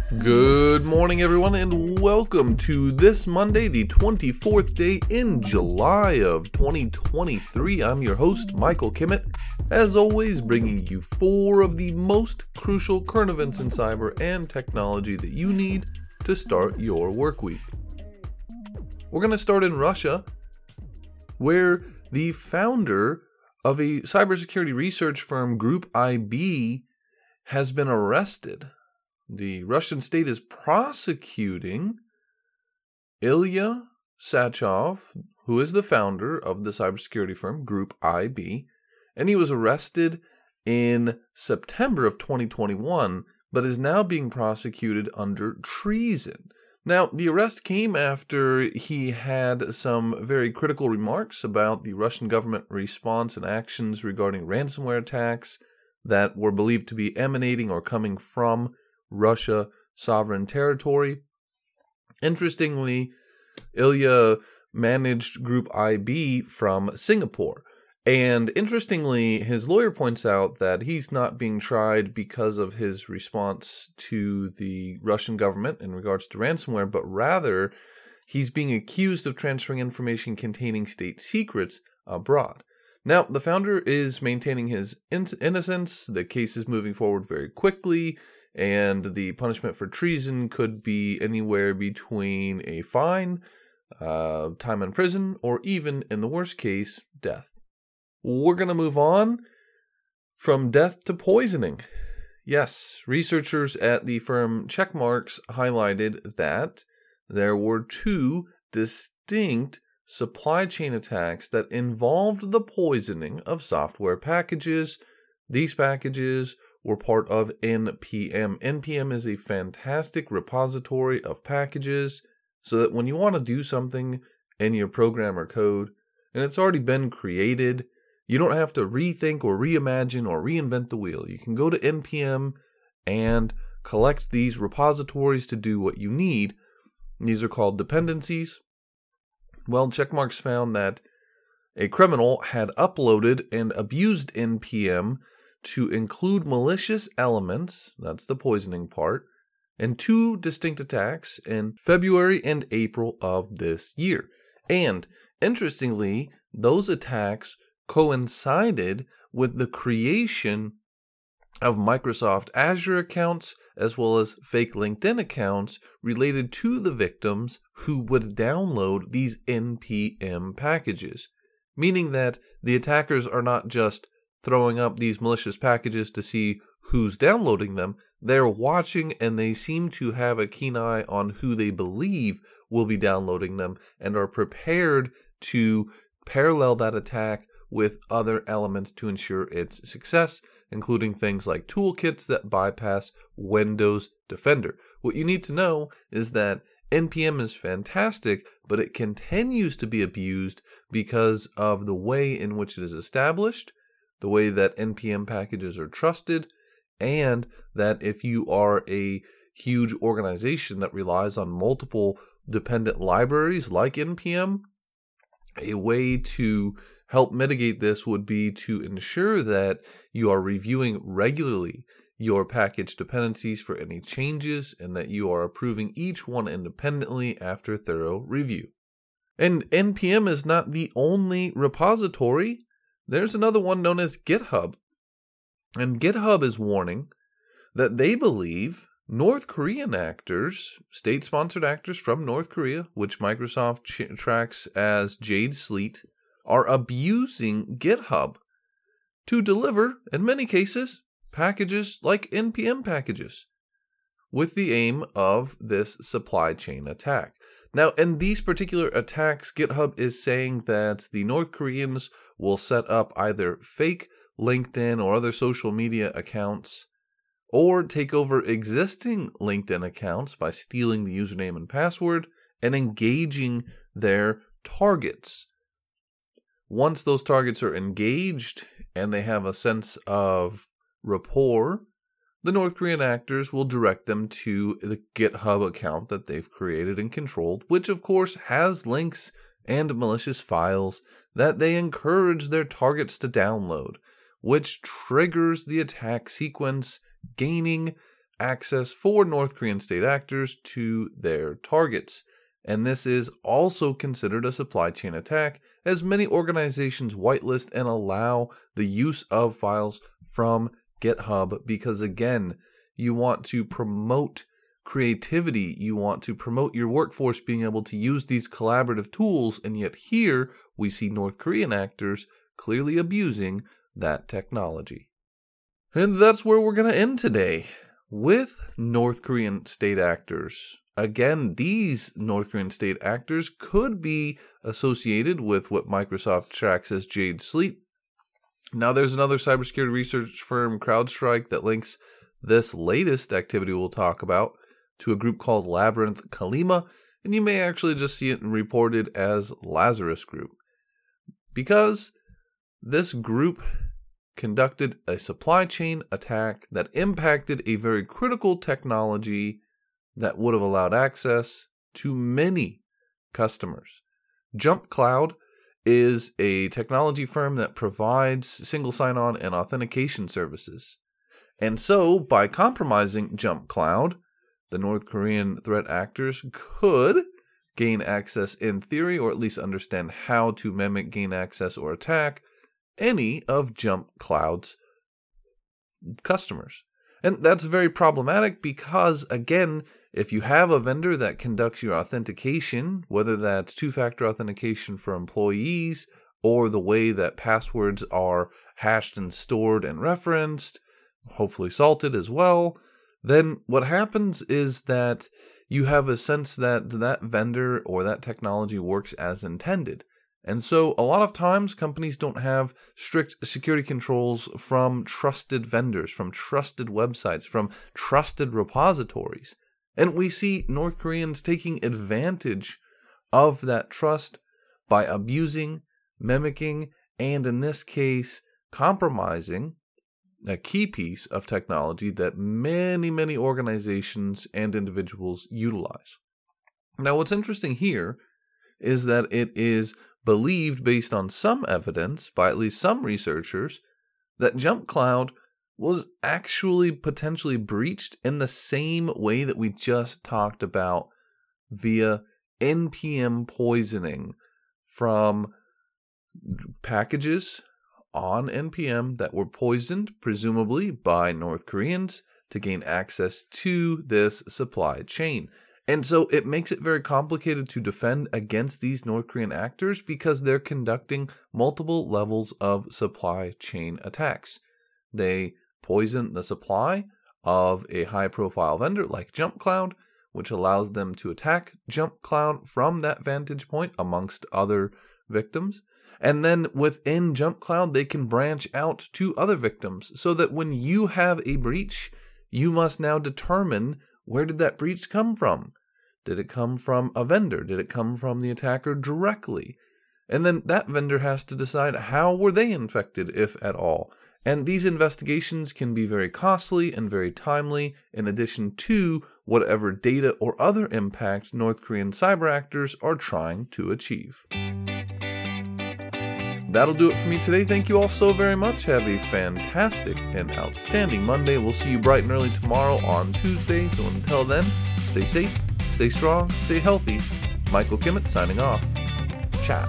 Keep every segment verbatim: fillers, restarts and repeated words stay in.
Good morning, everyone, and welcome to this Monday, the twenty-fourth day in July of twenty twenty-three. I'm your host, Michael Kimmett, as always, bringing you four of the most crucial current events in cyber and technology that you need to start your work week. We're going to start in Russia, where the founder of a cybersecurity research firm, Group I B, has been arrested. The Russian state is prosecuting Ilya Satchov, who is the founder of the cybersecurity firm Group I B, and he was arrested in September of twenty twenty-one, but is now being prosecuted under treason. Now, the arrest came after he had some very critical remarks about the Russian government response and actions regarding ransomware attacks that were believed to be emanating or coming from Russia sovereign territory. Interestingly, Ilya managed Group I B from Singapore. And interestingly, his lawyer points out that he's not being tried because of his response to the Russian government in regards to ransomware, but rather he's being accused of transferring information containing state secrets abroad. Now, the founder is maintaining his in- innocence. The case is moving forward very quickly, and the punishment for treason could be anywhere between a fine, uh, time in prison, or even, in the worst case, death. We're going to move on from death to poisoning. Yes, researchers at the firm Checkmarx highlighted that there were two distinct supply chain attacks that involved the poisoning of software packages. These packages were part of N P M. N P M is a fantastic repository of packages so that when you want to do something in your program or code and it's already been created, you don't have to rethink or reimagine or reinvent the wheel. You can go to N P M and collect these repositories to do what you need. These are called dependencies. Well, Checkmarx found that a criminal had uploaded and abused N P M to include malicious elements, that's the poisoning part, in two distinct attacks in February and April of this year. And interestingly, those attacks coincided with the creation of Microsoft Azure accounts as well as fake LinkedIn accounts related to the victims who would download these N P M packages, meaning that the attackers are not just throwing up these malicious packages to see who's downloading them. They're watching, and they seem to have a keen eye on who they believe will be downloading them and are prepared to parallel that attack with other elements to ensure its success, including things like toolkits that bypass Windows Defender. What you need to know is that N P M is fantastic, but it continues to be abused because of the way in which it is established, the way that N P M packages are trusted, and that if you are a huge organization that relies on multiple dependent libraries like N P M, a way to help mitigate this would be to ensure that you are reviewing regularly your package dependencies for any changes and that you are approving each one independently after thorough review. And N P M is not the only repository. There's another one known as GitHub. And GitHub is warning that they believe North Korean actors, state-sponsored actors from North Korea, which Microsoft ch- tracks as Jade Sleet, are abusing GitHub to deliver, in many cases, packages like N P M packages with the aim of this supply chain attack. Now, in these particular attacks, GitHub is saying that the North Koreans will set up either fake LinkedIn or other social media accounts or take over existing LinkedIn accounts by stealing the username and password and engaging their targets. Once those targets are engaged and they have a sense of rapport, the North Korean actors will direct them to the GitHub account that they've created and controlled, which of course has links and malicious files that they encourage their targets to download, which triggers the attack sequence, gaining access for North Korean state actors to their targets. And this is also considered a supply chain attack, as many organizations whitelist and allow the use of files from GitHub because, again, you want to promote creativity, you want to promote your workforce being able to use these collaborative tools, and yet here we see North Korean actors clearly abusing that technology. And that's where we're going to end today, with North Korean state actors. Again, these North Korean state actors could be associated with what Microsoft tracks as Jade Sleep. Now, there's another cybersecurity research firm, CrowdStrike, that links this latest activity we'll talk about to a group called Labyrinth Kalima, and you may actually just see it reported as Lazarus Group, because this group conducted a supply chain attack that impacted a very critical technology that would have allowed access to many customers. JumpCloud is a technology firm that provides single sign-on and authentication services. And so, by compromising JumpCloud, the North Korean threat actors could gain access in theory, or at least understand how to mimic, gain access, or attack any of JumpCloud's customers. And that's very problematic because, again, if you have a vendor that conducts your authentication, whether that's two-factor authentication for employees or the way that passwords are hashed and stored and referenced, hopefully salted as well, then what happens is that you have a sense that that vendor or that technology works as intended. And so a lot of times companies don't have strict security controls from trusted vendors, from trusted websites, from trusted repositories. And we see North Koreans taking advantage of that trust by abusing, mimicking, and in this case, compromising a key piece of technology that many, many organizations and individuals utilize. Now, what's interesting here is that it is believed, based on some evidence by at least some researchers, that JumpCloud was actually potentially breached in the same way that we just talked about via N P M poisoning from packages on N P M that were poisoned, presumably by North Koreans, to gain access to this supply chain. And so it makes it very complicated to defend against these North Korean actors because they're conducting multiple levels of supply chain attacks. They poison the supply of a high-profile vendor like JumpCloud, which allows them to attack JumpCloud from that vantage point amongst other victims. And then within JumpCloud, they can branch out to other victims so that when you have a breach, you must now determine, where did that breach come from? Did it come from a vendor? Did it come from the attacker directly? And then that vendor has to decide, how were they infected, if at all? And these investigations can be very costly and very timely, in addition to whatever data or other impact North Korean cyber actors are trying to achieve. That'll do it for me today. Thank you all so very much. Have a fantastic and outstanding Monday. We'll see you bright and early tomorrow on Tuesday. So until then, stay safe, stay strong, stay healthy. Michael Kimmett signing off. Ciao.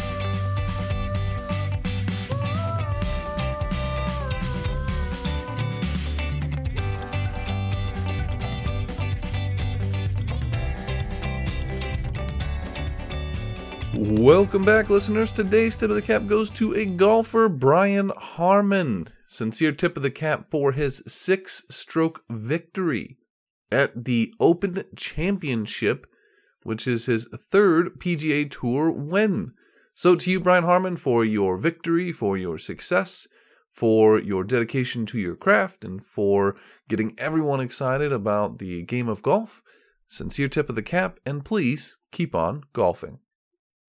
Welcome back, listeners. Today's tip of the cap goes to a golfer, Brian Harman. Sincere tip of the cap for his six-stroke victory at the Open Championship, which is his third P G A Tour win. So to you, Brian Harman, for your victory, for your success, for your dedication to your craft, and for getting everyone excited about the game of golf, sincere tip of the cap, and please keep on golfing.